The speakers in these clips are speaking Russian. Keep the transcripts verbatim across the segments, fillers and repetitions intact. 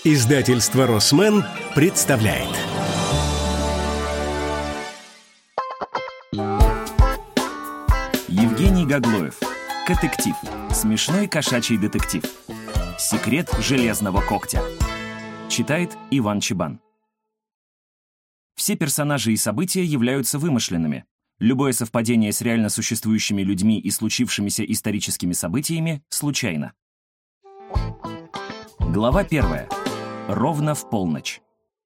Издательство «Росмен» представляет. Евгений Гаглоев. Котектив. Смешной кошачий детектив. Секрет железного когтя. Читает Иван Чебан. Все персонажи и события являются вымышленными. Любое совпадение с реально существующими людьми и случившимися историческими событиями случайно. Глава первая. Ровно в полночь.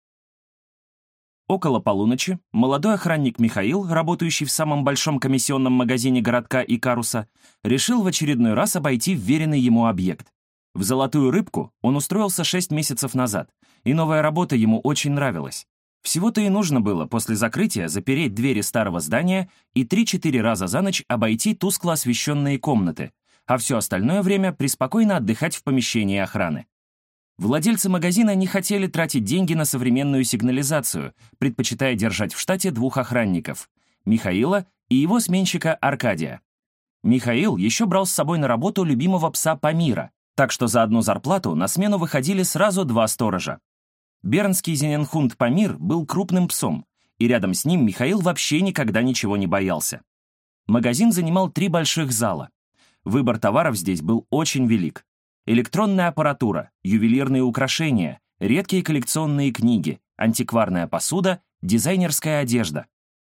Около полуночи молодой охранник Михаил, работающий в самом большом комиссионном магазине городка Икаруса, решил в очередной раз обойти вверенный ему объект. В «Золотую рыбку» он устроился шесть месяцев назад, и новая работа ему очень нравилась. Всего-то и нужно было после закрытия запереть двери старого здания и три-четыре раза за ночь обойти тускло освещенные комнаты, а все остальное время преспокойно отдыхать в помещении охраны. Владельцы магазина не хотели тратить деньги на современную сигнализацию, предпочитая держать в штате двух охранников — Михаила и его сменщика Аркадия. Михаил еще брал с собой на работу любимого пса Памира, так что за одну зарплату на смену выходили сразу два сторожа. Бернский зененхунд Памир был крупным псом, и рядом с ним Михаил вообще никогда ничего не боялся. Магазин занимал три больших зала. Выбор товаров здесь был очень велик. Электронная аппаратура, ювелирные украшения, редкие коллекционные книги, антикварная посуда, дизайнерская одежда.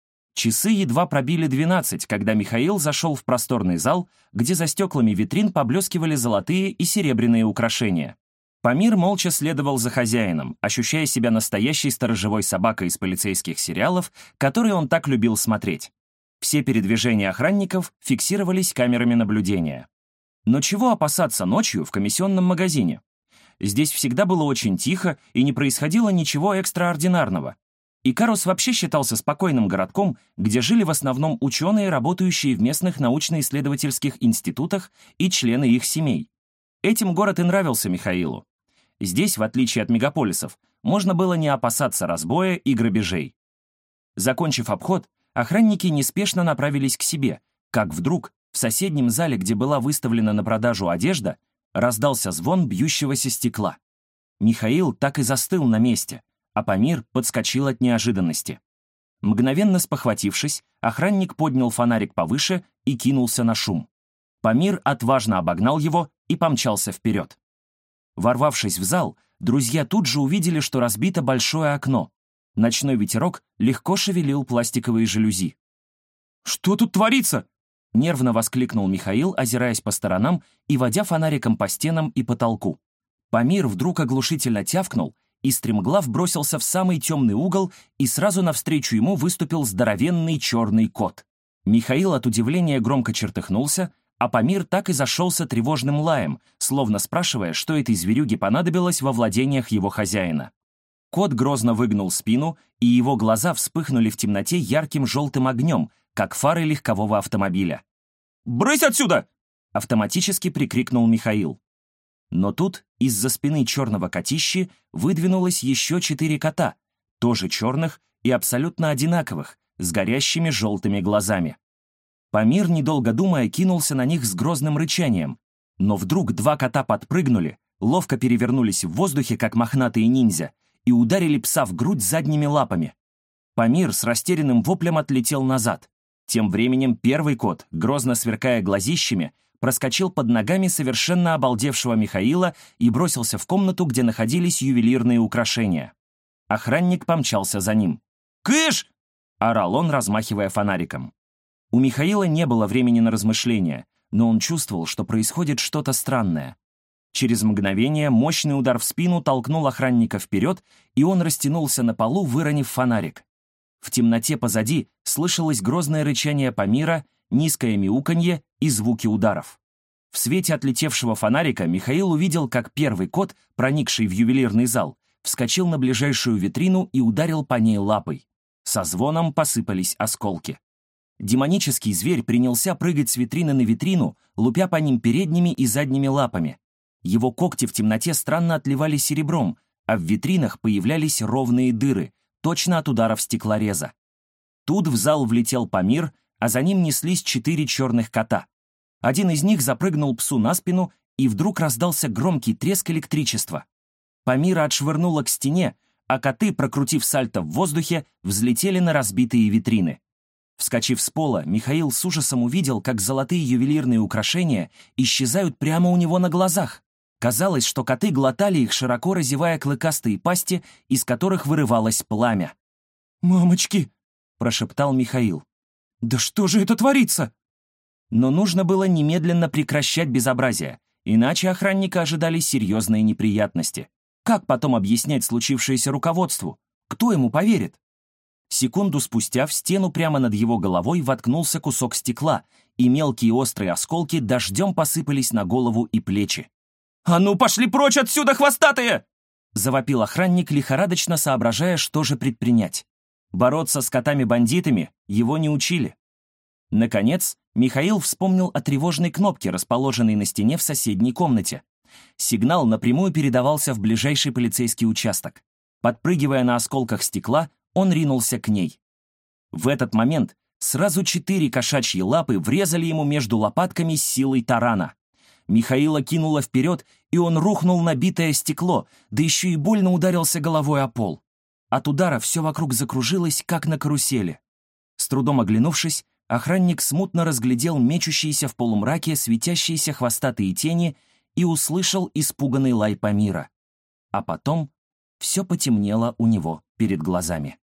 Часы едва пробили двенадцать, когда Михаил зашел в просторный зал, где за стеклами витрин поблескивали золотые и серебряные украшения. Памир молча следовал за хозяином, ощущая себя настоящей сторожевой собакой из полицейских сериалов, которые он так любил смотреть. Все передвижения охранников фиксировались камерами наблюдения. Но чего опасаться ночью в комиссионном магазине? Здесь всегда было очень тихо и не происходило ничего экстраординарного. Икарус вообще считался спокойным городком, где жили в основном ученые, работающие в местных научно-исследовательских институтах и члены их семей. Этим город и нравился Михаилу. Здесь, в отличие от мегаполисов, можно было не опасаться разбоя и грабежей. Закончив обход, охранники неспешно направились к себе, как вдруг в соседнем зале, где была выставлена на продажу одежда, раздался звон бьющегося стекла. Михаил так и застыл на месте, а Памир подскочил от неожиданности. Мгновенно спохватившись, охранник поднял фонарик повыше и кинулся на шум. Памир отважно обогнал его и помчался вперед. Ворвавшись в зал, друзья тут же увидели, что разбито большое окно. Ночной ветерок легко шевелил пластиковые жалюзи. «Что тут творится?» — нервно воскликнул Михаил, озираясь по сторонам и водя фонариком по стенам и потолку. Памир вдруг оглушительно тявкнул и стремглав бросился в самый темный угол, и сразу навстречу ему выступил здоровенный черный кот. Михаил от удивления громко чертыхнулся, а Памир так и зашелся тревожным лаем, словно спрашивая, что этой зверюге понадобилось во владениях его хозяина. Кот грозно выгнул спину, и его глаза вспыхнули в темноте ярким желтым огнем, как фары легкового автомобиля. «Брысь отсюда!» — автоматически прикрикнул Михаил. Но тут из-за спины черного котищи выдвинулось еще четыре кота, тоже черных и абсолютно одинаковых, с горящими желтыми глазами. Памир, недолго думая, кинулся на них с грозным рычанием, но вдруг два кота подпрыгнули, ловко перевернулись в воздухе, как мохнатые ниндзя, и ударили пса в грудь задними лапами. Памир с растерянным воплем отлетел назад. Тем временем первый кот, грозно сверкая глазищами, проскочил под ногами совершенно обалдевшего Михаила и бросился в комнату, где находились ювелирные украшения. Охранник помчался за ним. «Кыш!» — орал он, размахивая фонариком. У Михаила не было времени на размышления, но он чувствовал, что происходит что-то странное. Через мгновение мощный удар в спину толкнул охранника вперед, и он растянулся на полу, выронив фонарик. В темноте позади слышалось грозное рычание Памира, низкое мяуканье и звуки ударов. В свете отлетевшего фонарика Михаил увидел, как первый кот, проникший в ювелирный зал, вскочил на ближайшую витрину и ударил по ней лапой. Со звоном посыпались осколки. Демонический зверь принялся прыгать с витрины на витрину, лупя по ним передними и задними лапами. Его когти в темноте странно отливали серебром, а в витринах появлялись ровные дыры, точно от ударов стеклореза. Тут в зал влетел Памир, а за ним неслись четыре черных кота. Один из них запрыгнул псу на спину, и вдруг раздался громкий треск электричества. Памира отшвырнула к стене, а коты, прокрутив сальто в воздухе, взлетели на разбитые витрины. Вскочив с пола, Михаил с ужасом увидел, как золотые ювелирные украшения исчезают прямо у него на глазах. Казалось, что коты глотали их, широко разевая клыкастые пасти, из которых вырывалось пламя. «Мамочки!» — прошептал Михаил. «Да что же это творится?» Но нужно было немедленно прекращать безобразие, иначе охранника ожидали серьезные неприятности. Как потом объяснять случившееся руководству? Кто ему поверит? Секунду спустя в стену прямо над его головой воткнулся кусок стекла, и мелкие острые осколки дождем посыпались на голову и плечи. «А ну, пошли прочь отсюда, хвостатые!» — завопил охранник, лихорадочно соображая, что же предпринять. Бороться с котами-бандитами его не учили. Наконец, Михаил вспомнил о тревожной кнопке, расположенной на стене в соседней комнате. Сигнал напрямую передавался в ближайший полицейский участок. Подпрыгивая на осколках стекла, он ринулся к ней. В этот момент сразу четыре кошачьи лапы врезали ему между лопатками с силой тарана. Михаила кинуло вперед, и он рухнул на битое стекло, да еще и больно ударился головой о пол. От удара все вокруг закружилось, как на карусели. С трудом оглянувшись, охранник смутно разглядел мечущиеся в полумраке светящиеся хвостатые тени и услышал испуганный лай Памира. А потом все потемнело у него перед глазами.